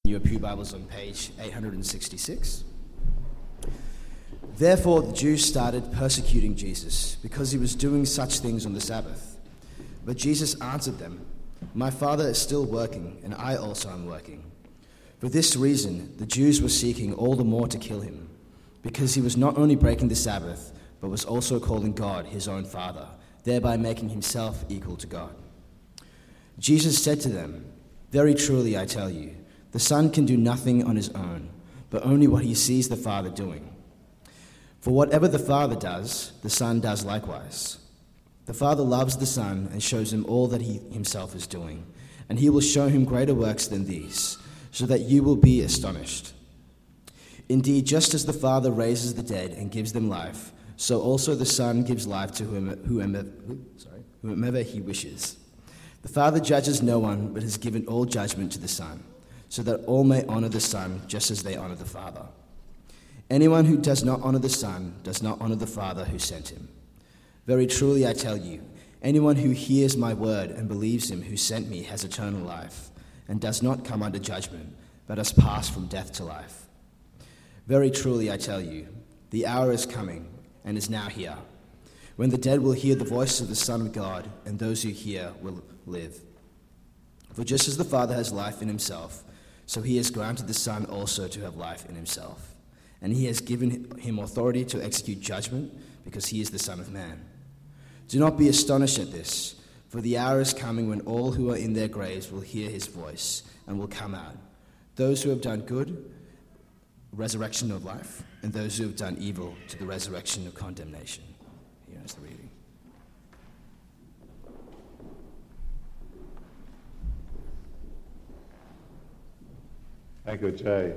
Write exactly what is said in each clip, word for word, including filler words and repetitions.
Your Pew Bibles on page eight hundred sixty-six. Therefore the Jews started persecuting Jesus because he was doing such things on the Sabbath. But Jesus answered them, "My Father is still working, and I also am working." For this reason the Jews were seeking all the more to kill him, because he was not only breaking the Sabbath, but was also calling God his own Father, thereby making himself equal to God. Jesus said to them, "Very truly I tell you, the Son can do nothing on his own, but only what he sees the Father doing. For whatever the Father does, the Son does likewise. The Father loves the Son and shows him all that he himself is doing, and he will show him greater works than these, so that you will be astonished. Indeed, just as the Father raises the dead and gives them life, so also the Son gives life to whomever, sorry, whomever he wishes. The Father judges no one, but has given all judgment to the Son, so that all may honor the Son just as they honor the Father. Anyone who does not honor the Son does not honor the Father who sent him. Very truly I tell you, anyone who hears my word and believes him who sent me has eternal life, and does not come under judgment, but has passed from death to life. Very truly I tell you, the hour is coming, and is now here, when the dead will hear the voice of the Son of God, and those who hear will live. For just as the Father has life in himself, so he has granted the Son also to have life in himself. And he has given him authority to execute judgment, because he is the Son of Man. Do not be astonished at this, for the hour is coming when all who are in their graves will hear his voice, and will come out. Those who have done good, resurrection of life, and those who have done evil to the resurrection of condemnation." Here is the reading. Thank you, Jay.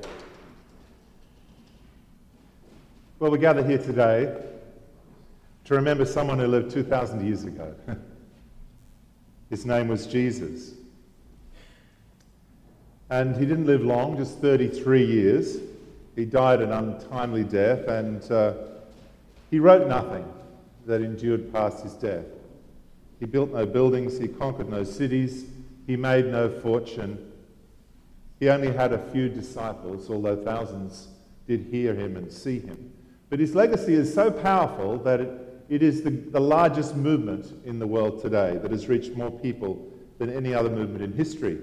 Well, we gather here today to remember someone who lived two thousand years ago. His name was Jesus. And he didn't live long, just thirty-three years. He died an untimely death, and uh, he wrote nothing that endured past his death. He built no buildings, he conquered no cities, he made no fortune. He only had a few disciples, although thousands did hear him and see him. But his legacy is so powerful that it, it is the, the largest movement in the world today that has reached more people than any other movement in history.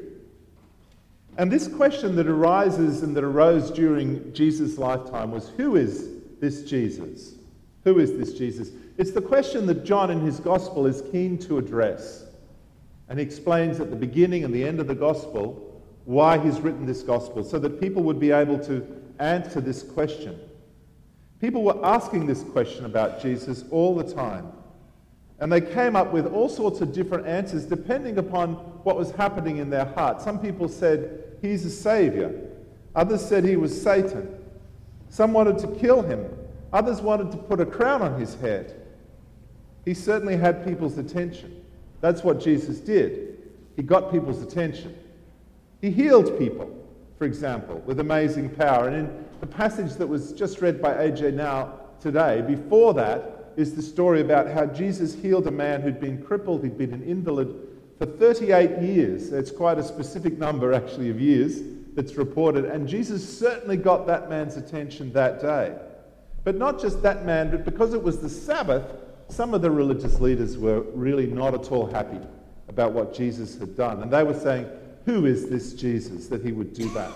And this question that arises and that arose during Jesus' lifetime was, who is this Jesus? Who is this Jesus? It's the question that John in his gospel is keen to address. And he explains at the beginning and the end of the gospel why he's written this gospel, so that people would be able to answer this question. People were asking this question about Jesus all the time. And they came up with all sorts of different answers depending upon what was happening in their heart. Some people said he's a savior. Others said he was Satan. Some wanted to kill him. Others wanted to put a crown on his head. He certainly had people's attention. That's what Jesus did. He got people's attention. He healed people, for example, with amazing power. And in the passage that was just read by A J now today, before that is the story about how Jesus healed a man who'd been crippled, he'd been an invalid for thirty-eight years. It's quite a specific number, actually, of years that's reported. And Jesus certainly got that man's attention that day. But not just that man, but because it was the Sabbath, some of the religious leaders were really not at all happy about what Jesus had done. And they were saying, who is this Jesus that he would do that?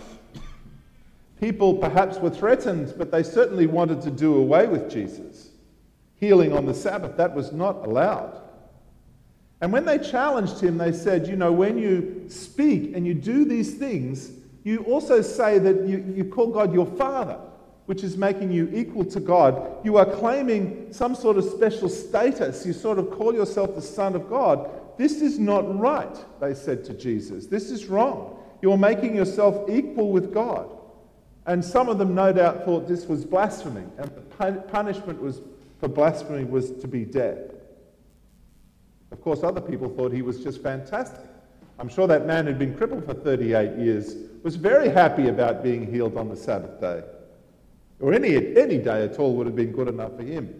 People perhaps were threatened, but they certainly wanted to do away with Jesus. Healing on the Sabbath, that was not allowed. And when they challenged him, they said, you know, when you speak and you do these things, you also say that you, you call God your Father, which is making you equal to God. You are claiming some sort of special status. You sort of call yourself the Son of God. This is not right, they said to Jesus. This is wrong. You're making yourself equal with God. And some of them no doubt thought this was blasphemy, and the punishment was for blasphemy was to be death. Of course, other people thought he was just fantastic. I'm sure that man who'd been crippled for thirty-eight years was very happy about being healed on the Sabbath day. Or any, any day at all would have been good enough for him.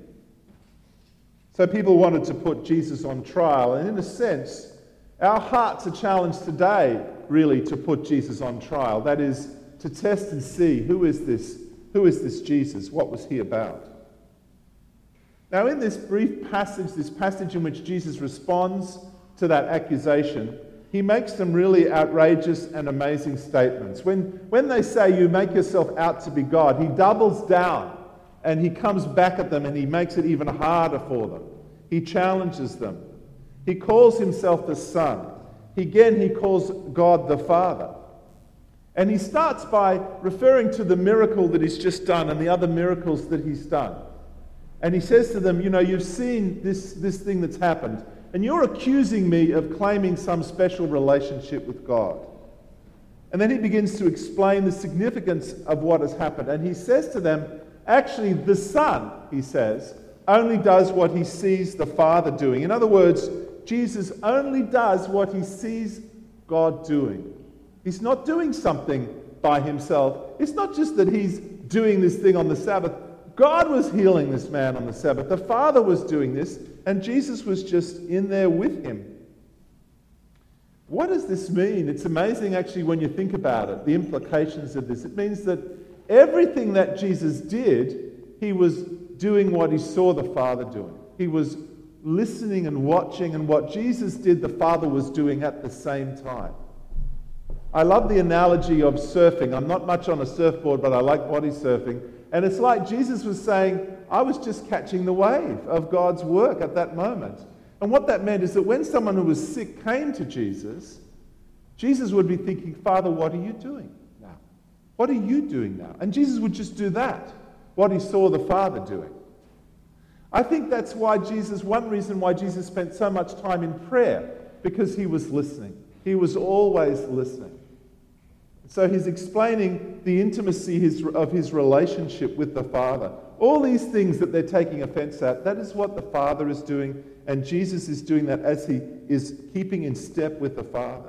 So people wanted to put Jesus on trial, and in a sense, our hearts are challenged today, really, to put Jesus on trial. That is, to test and see who is this, who is this Jesus? What was he about? Now, in this brief passage, this passage in which Jesus responds to that accusation, he makes some really outrageous and amazing statements. When, when they say, you make yourself out to be God, he doubles down and he comes back at them and he makes it even harder for them. He challenges them. He calls himself the Son. Again, he calls God the Father. And he starts by referring to the miracle that he's just done and the other miracles that he's done. And he says to them, you know, you've seen this, this thing that's happened, and you're accusing me of claiming some special relationship with God. And then he begins to explain the significance of what has happened. And he says to them, actually, the Son, he says, only does what he sees the Father doing. In other words, Jesus only does what he sees God doing. He's not doing something by himself. It's not just that he's doing this thing on the Sabbath. God was healing this man on the Sabbath. The Father was doing this, and Jesus was just in there with him. What does this mean? It's amazing, actually, when you think about it, the implications of this. It means that everything that Jesus did, he was doing what he saw the Father doing. He was listening and watching, and what Jesus did, the Father was doing at the same time. I love the analogy of surfing. I'm not much on a surfboard, but I like body surfing. And it's like Jesus was saying, I was just catching the wave of God's work at that moment. And what that meant is that when someone who was sick came to Jesus, Jesus would be thinking, Father, what are you doing now? What are you doing now? And Jesus would just do that, what he saw the Father doing. I think that's why Jesus, one reason why Jesus spent so much time in prayer, because he was listening. He was always listening. So he's explaining the intimacy his, of his relationship with the Father. All these things that they're taking offense at, that is what the Father is doing, and Jesus is doing that as he is keeping in step with the Father.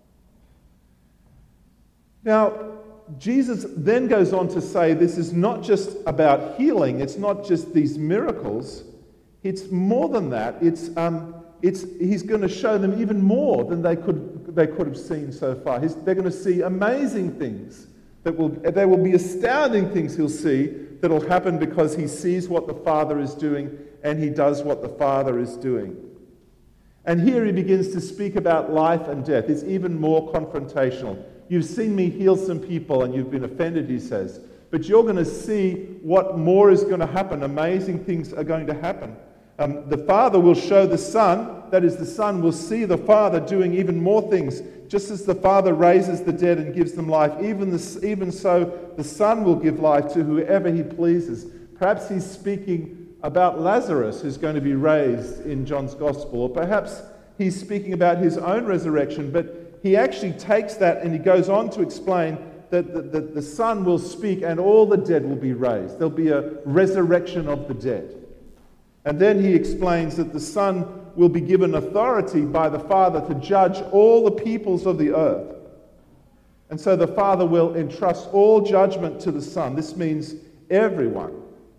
Now, Jesus then goes on to say this is not just about healing, it's not just these miracles, it's more than that. It's, um, it's, he's going to show them even more than they could, they could have seen so far. He's, they're going to see amazing things. That will, there will be astounding things he'll see that will happen because he sees what the Father is doing and he does what the Father is doing. And here he begins to speak about life and death. It's even more confrontational. You've seen me heal some people and you've been offended, he says. But you're going to see what more is going to happen. Amazing things are going to happen. Um, the Father will show the Son, that is, the Son will see the Father doing even more things. Just as the Father raises the dead and gives them life, even, the, even so the Son will give life to whoever he pleases. Perhaps he's speaking about Lazarus, who's going to be raised in John's Gospel, or perhaps he's speaking about his own resurrection, but he actually takes that and he goes on to explain that the, the, the Son will speak and all the dead will be raised. There'll be a resurrection of the dead. And then he explains that the Son will be given authority by the Father to judge all the peoples of the earth. And so the Father will entrust all judgment to the Son. This means everyone.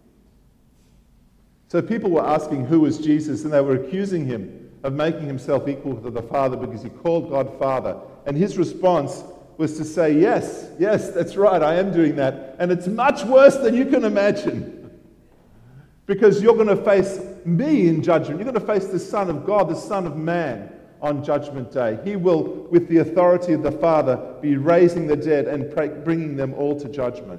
So people were asking who was Jesus, and they were accusing him of making himself equal to the Father because he called God Father. And his response was to say, yes, yes, that's right, I am doing that. And it's much worse than you can imagine. Because you're going to face me in judgment. You're going to face the Son of God, the Son of Man, on Judgment Day. He will, with the authority of the Father, be raising the dead and bringing them all to judgment.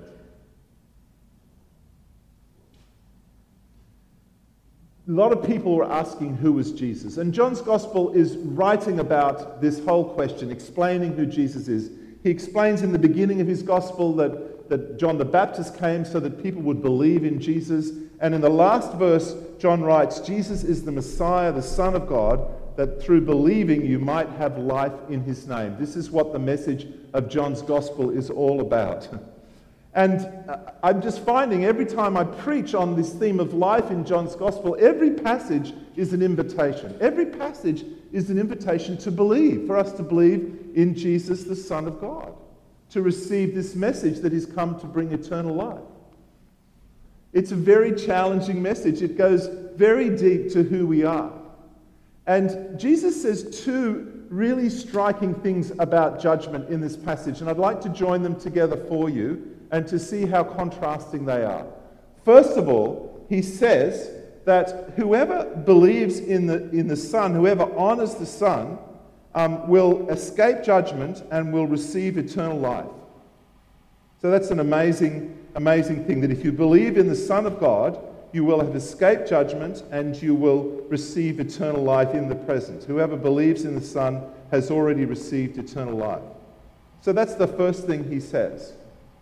A lot of people were asking who was Jesus. And John's Gospel is writing about this whole question, explaining who Jesus is. He explains in the beginning of his Gospel that, that John the Baptist came so that people would believe in Jesus. And in the last verse, John writes, Jesus is the Messiah, the Son of God, that through believing you might have life in his name. This is what the message of John's Gospel is all about. And I'm just finding every time I preach on this theme of life in John's Gospel, every passage is an invitation. Every passage is an invitation to believe, for us to believe in Jesus, the Son of God, to receive this message that he's come to bring eternal life. It's a very challenging message. It goes very deep to who we are. And Jesus says two really striking things about judgment in this passage, and I'd like to join them together for you and to see how contrasting they are. First of all, he says that whoever believes in the, in the Son, whoever honors the Son, um, will escape judgment and will receive eternal life. So that's an amazing, amazing thing, that if you believe in the Son of God, you will have escaped judgment and you will receive eternal life in the present. Whoever believes in the Son has already received eternal life. So that's the first thing he says.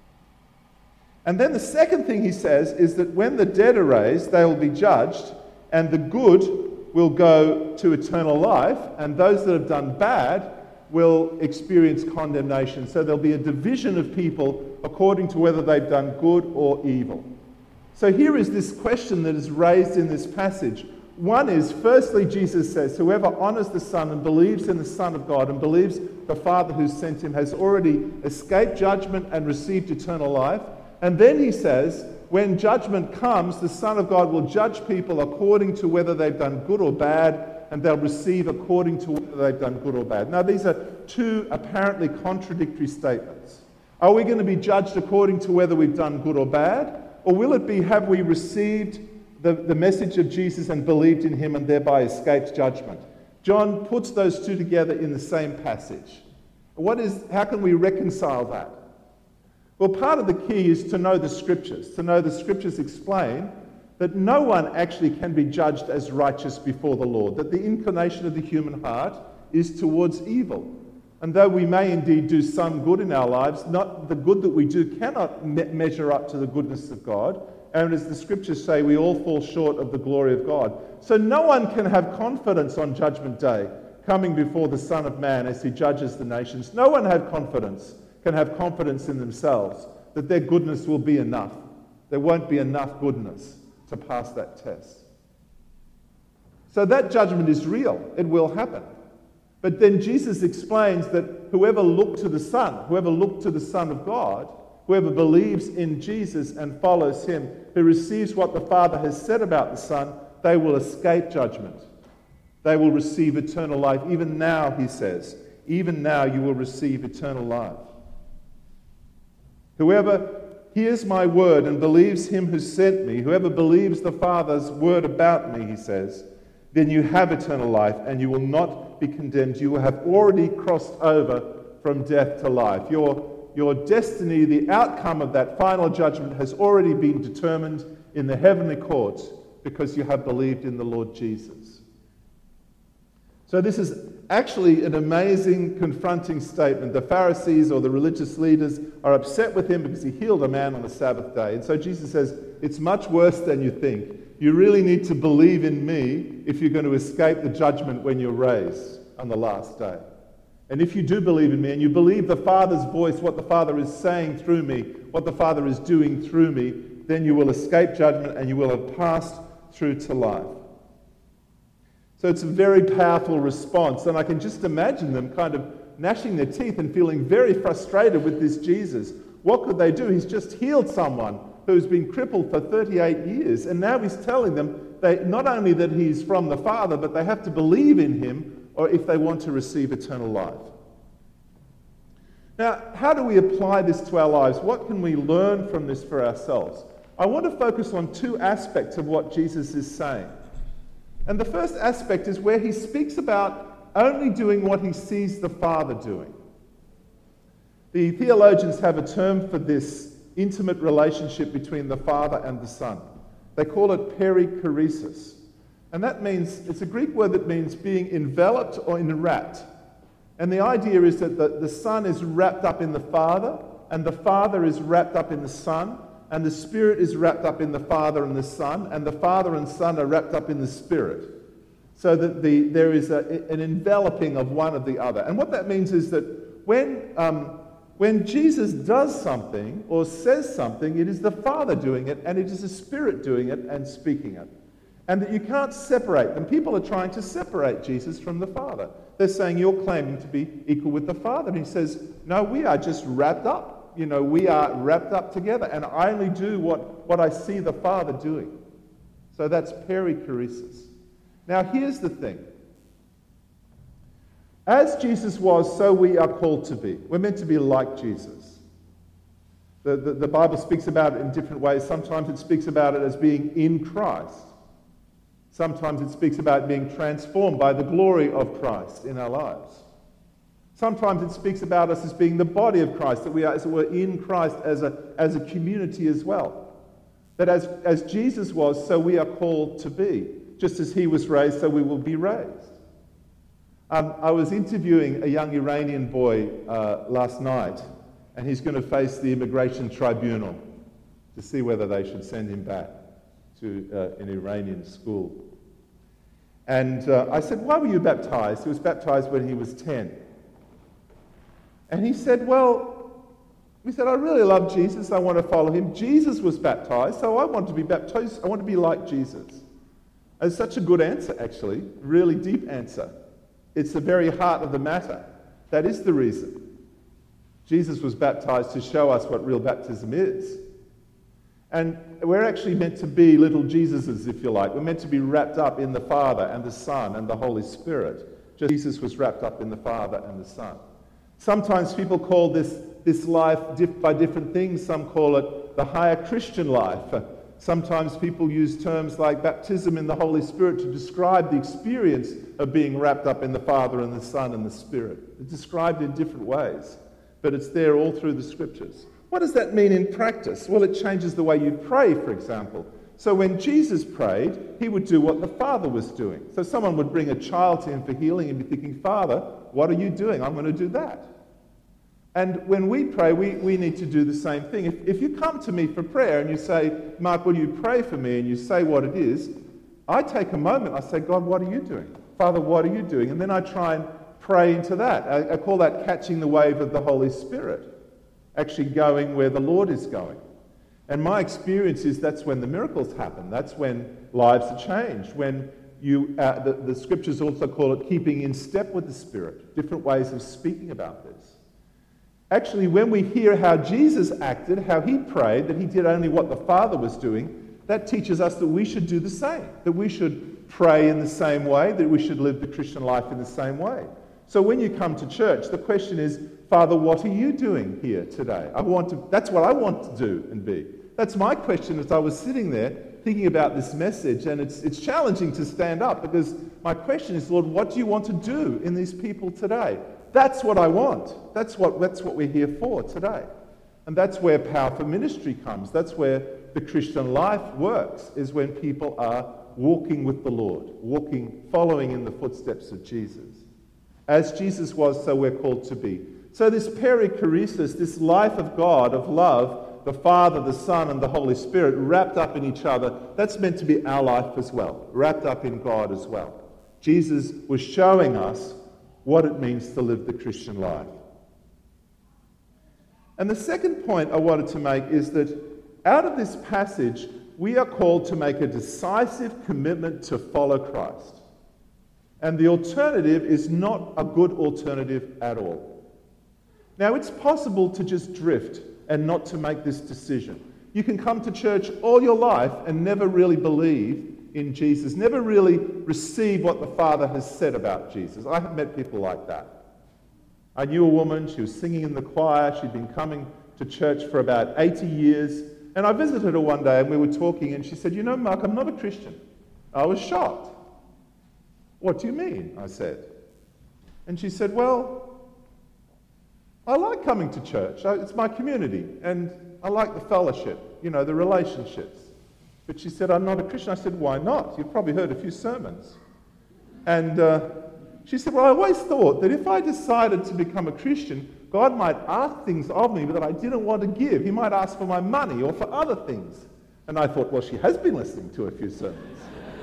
And then the second thing he says is that when the dead are raised, they will be judged, and the good will go to eternal life, and those that have done bad will experience condemnation. So there'll be a division of people according to whether they've done good or evil. So here is this question that is raised in this passage. One is, firstly, Jesus says, whoever honors the Son and believes in the Son of God and believes the Father who sent him has already escaped judgment and received eternal life. And then he says, when judgment comes, the Son of God will judge people according to whether they've done good or bad, and they'll receive according to whether they've done good or bad. Now, these are two apparently contradictory statements. Are we going to be judged according to whether we've done good or bad? Or will it be, have we received the, the message of Jesus and believed in him and thereby escaped judgment? John puts those two together in the same passage. What is, how can we reconcile that? Well, part of the key is to know the Scriptures. To know the Scriptures explain that no one actually can be judged as righteous before the Lord, that the inclination of the human heart is towards evil. And though we may indeed do some good in our lives, not the good that we do cannot me- measure up to the goodness of God. And as the Scriptures say, we all fall short of the glory of God. So no one can have confidence on Judgment Day, coming before the Son of Man as he judges the nations. No one have confidence, can have confidence in themselves that their goodness will be enough. There won't be enough goodness to pass that test. So that judgment is real. It will happen. But then Jesus explains that whoever looked to the Son, whoever looked to the Son of God, whoever believes in Jesus and follows him, who receives what the Father has said about the Son, they will escape judgment. They will receive eternal life. Even now, he says, even now you will receive eternal life. Whoever hears my word and believes him who sent me, whoever believes the Father's word about me, he says, then you have eternal life and you will not be condemned. You will have already crossed over from death to life. Your, your destiny, the outcome of that final judgment has already been determined in the heavenly courts because you have believed in the Lord Jesus. So this is actually an amazing, confronting statement. The Pharisees or the religious leaders are upset with him because he healed a man on the Sabbath day. And so Jesus says, it's much worse than you think. You really need to believe in me if you're going to escape the judgment when you're raised on the last day. And if you do believe in me and you believe the Father's voice, what the Father is saying through me, what the Father is doing through me, then you will escape judgment and you will have passed through to life. So it's a very powerful response. And I can just imagine them kind of gnashing their teeth and feeling very frustrated with this Jesus. What could they do? He's just healed someone who's been crippled for thirty-eight years. And now he's telling them they, not only that he's from the Father, but they have to believe in him or if they want to receive eternal life. Now, how do we apply this to our lives? What can we learn from this for ourselves? I want to focus on two aspects of what Jesus is saying. And the first aspect is where he speaks about only doing what he sees the Father doing. The theologians have a term for this intimate relationship between the Father and the Son. They call it perichoresis. And that means, it's a Greek word that means being enveloped or enwrapped. And the idea is that the, the Son is wrapped up in the Father, and the Father is wrapped up in the Son, and the Spirit is wrapped up in the Father and the Son, and the Father and Son are wrapped up in the Spirit. So that the, there is a, an enveloping of one of the other. And what that means is that when, um, when Jesus does something or says something, it is the Father doing it, and it is the Spirit doing it and speaking it. And that you can't separate them. People are trying to separate Jesus from the Father. They're saying, you're claiming to be equal with the Father. And he says, no, we are just wrapped up. You know, we are wrapped up together, and I only do what, what I see the Father doing. So that's perichoresis. Now, here's the thing. As Jesus was, so we are called to be. We're meant to be like Jesus. The, the, the Bible speaks about it in different ways. Sometimes it speaks about it as being in Christ. Sometimes it speaks about being transformed by the glory of Christ in our lives. Sometimes it speaks about us as being the body of Christ, that we are, as it were, in Christ as a, as a community as well. That as, as Jesus was, so we are called to be. Just as he was raised, so we will be raised. Um, I was interviewing a young Iranian boy uh, last night, and he's going to face the immigration tribunal to see whether they should send him back to uh, an Iranian school. And uh, I said, why were you baptized? He was baptized when he was ten. And he said, well, he said, I really love Jesus. I want to follow him. Jesus was baptized, so I want to be baptized. I want to be like Jesus. And it's such a good answer, actually, really deep answer. It's the very heart of the matter. That is the reason. Jesus was baptized to show us what real baptism is. And we're actually meant to be little Jesuses, if you like. We're meant to be wrapped up in the Father and the Son and the Holy Spirit. Just Jesus was wrapped up in the Father and the Son. Sometimes people call this, this life diff- by different things. Some call it the higher Christian life. Sometimes people use terms like baptism in the Holy Spirit to describe the experience of being wrapped up in the Father and the Son and the Spirit. It's described in different ways, but it's there all through the Scriptures. What does that mean in practice? Well, it changes the way you pray, for example. So when Jesus prayed, he would do what the Father was doing. So someone would bring a child to him for healing and be thinking, Father, what are you doing? I'm going to do that. And when we pray, we, we need to do the same thing. If, if you come to me for prayer and you say, Mark, will you pray for me? And you say what it is, I take a moment. I say, God, what are you doing? Father, what are you doing? And then I try and pray into that. I, I call that catching the wave of the Holy Spirit, actually going where the Lord is going. And my experience is that's when the miracles happen. That's when lives are changed. When you, uh, the, the scriptures also call it keeping in step with the Spirit, different ways of speaking about this. Actually, when we hear how Jesus acted, how he prayed, that he did only what the Father was doing, that teaches us that we should do the same, that we should pray in the same way, that we should live the Christian life in the same way. So when you come to church, the question is, Father, what are you doing here today? I want to, that's what I want to do and be. That's my question as I was sitting there thinking about this message, and it's, it's challenging to stand up because my question is, Lord, what do you want to do in these people today? That's what I want. That's what, that's what we're here for today. And that's where power for ministry comes. That's where the Christian life works, is when people are walking with the Lord, walking, following in the footsteps of Jesus. As Jesus was, so we're called to be. So this perichoresis, this life of God, of love, the Father, the Son, and the Holy Spirit, wrapped up in each other, that's meant to be our life as well, wrapped up in God as well. Jesus was showing us what it means to live the Christian life. And the second point I wanted to make is that out of this passage, we are called to make a decisive commitment to follow Christ. And the alternative is not a good alternative at all. Now, it's possible to just drift and not to make this decision. You can come to church all your life and never really believe in Jesus, never really receive what the Father has said about Jesus. I have met people like that. I knew a woman, she was singing in the choir, she'd been coming to church for about eighty years, and I visited her one day and we were talking and she said, you know, Mark, I'm not a Christian. I was shocked. What do you mean? I said. And she said, well, I like coming to church. It's my community and I like the fellowship, you know, the relationships. But she said, I'm not a Christian. I said, why not? You've probably heard a few sermons. And uh, she said, well, I always thought that if I decided to become a Christian, God might ask things of me that I didn't want to give. He might ask for my money or for other things. And I thought, well, she has been listening to a few sermons.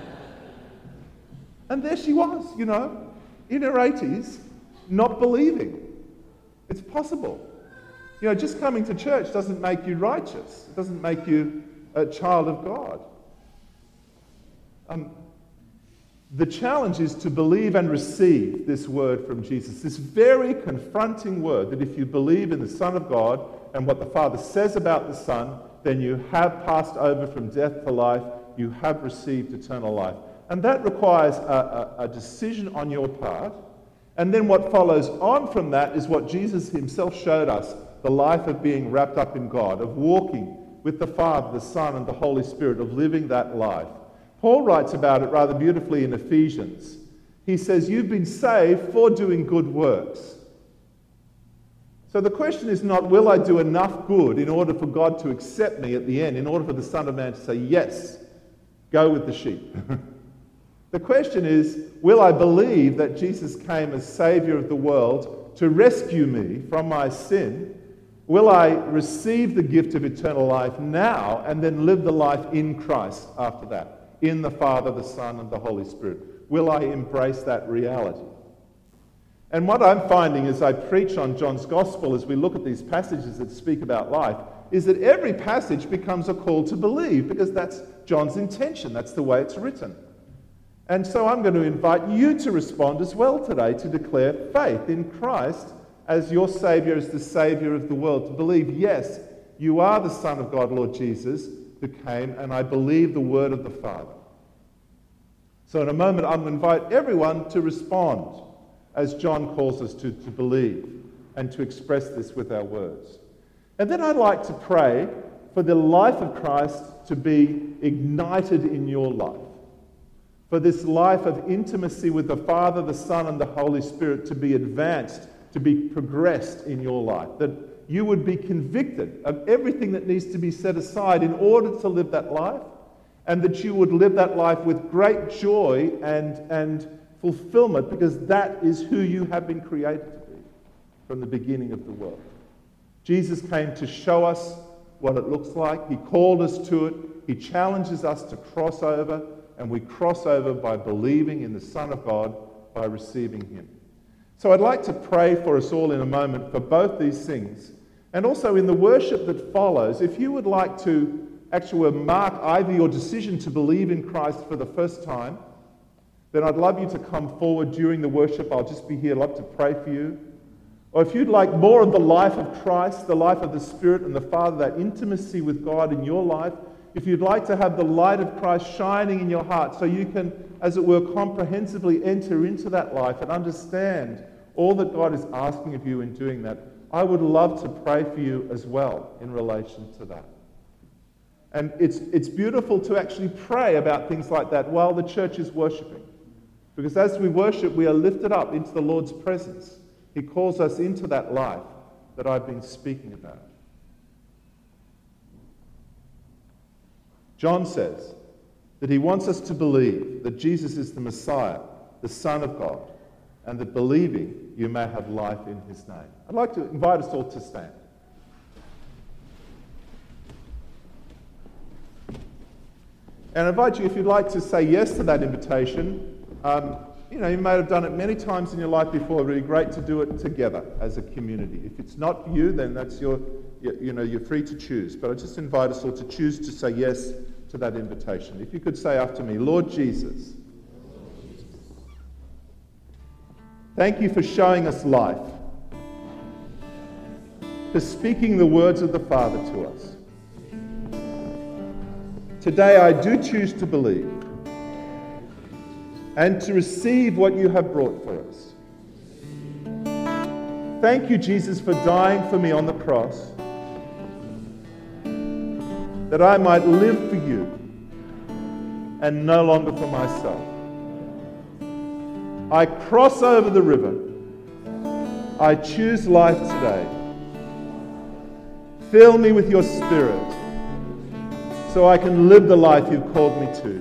And there she was, you know, in her eighties, not believing. It's possible. You know, just coming to church doesn't make you righteous. It doesn't make you a child of God. Um, the challenge is to believe and receive this word from Jesus, this very confronting word that if you believe in the Son of God and what the Father says about the Son, then you have passed over from death to life, you have received eternal life. And that requires a, a, a decision on your part, And then what follows on from that is what Jesus himself showed us, the life of being wrapped up in God, of walking with the Father, the Son, and the Holy Spirit, of living that life. Paul writes about it rather beautifully in Ephesians. He says, you've been saved for doing good works. So the question is not, will I do enough good in order for God to accept me at the end, in order for the Son of Man to say, yes, go with the sheep. The question is, will I believe that Jesus came as Saviour of the world to rescue me from my sin? Will I receive the gift of eternal life now and then live the life in Christ after that, in the Father, the Son, and the Holy Spirit? Will I embrace that reality? And what I'm finding as I preach on John's Gospel, as we look at these passages that speak about life, is that every passage becomes a call to believe, because that's John's intention. That's the way it's written. And so I'm going to invite you to respond as well today, to declare faith in Christ as your Saviour, as the Saviour of the world, to believe, yes, you are the Son of God, Lord Jesus, who came, and I believe the word of the Father. So in a moment, I'm going to invite everyone to respond, as John calls us to, to believe and to express this with our words. And then I'd like to pray for the life of Christ to be ignited in your life, for this life of intimacy with the Father, the Son, and the Holy Spirit to be advanced, to be progressed in your life, that you would be convicted of everything that needs to be set aside in order to live that life, and that you would live that life with great joy and, and fulfillment, because that is who you have been created to be from the beginning of the world. Jesus came to show us what it looks like. He called us to it. He challenges us to cross over, and we cross over by believing in the Son of God, by receiving him. So I'd like to pray for us all in a moment for both these things. And also in the worship that follows, if you would like to actually mark either your decision to believe in Christ for the first time, then I'd love you to come forward during the worship. I'll just be here. I'd love to pray for you. Or if you'd like more of the life of Christ, the life of the Spirit and the Father, that intimacy with God in your life, if you'd like to have the light of Christ shining in your heart so you can, as it were, comprehensively enter into that life and understand all that God is asking of you in doing that, I would love to pray for you as well in relation to that. And it's, it's beautiful to actually pray about things like that while the church is worshipping. Because as we worship, we are lifted up into the Lord's presence. He calls us into that life that I've been speaking about. John says that he wants us to believe that Jesus is the Messiah, the Son of God, and that believing you may have life in his name. I'd like to invite us all to stand. And I invite you, if you'd like to say yes to that invitation, um, you know, you may have done it many times in your life before. It'd be great to do it together as a community. If it's not for you, then that's your, you know, you're free to choose. But I just invite us all to choose to say yes to that invitation. If you could say after me, Lord Jesus, thank you for showing us life, for speaking the words of the Father to us. Today I do choose to believe and to receive what you have brought for us. Thank you, Jesus, for dying for me on the cross, that I might live for you and no longer for myself. I cross over the river. I choose life today. Fill me with your Spirit so I can live the life you've called me to.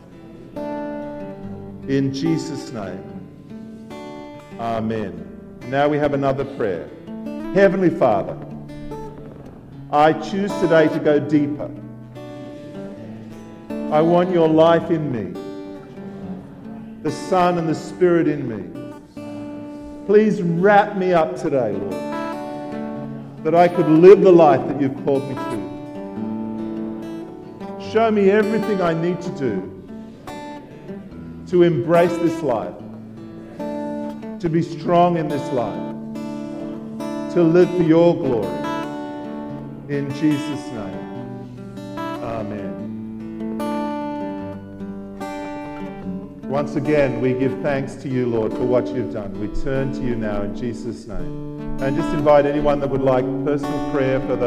In Jesus' name, amen. Now we have another prayer. Heavenly Father, I choose today to go deeper. I want your life in me, the Son and the Spirit in me. Please wrap me up today, Lord, that I could live the life that you've called me to. Show me everything I need to do to embrace this life, to be strong in this life, to live for your glory. In Jesus' name, amen. Once again, we give thanks to you, Lord, for what you've done. We turn to you now in Jesus' name. And just invite anyone that would like personal prayer for the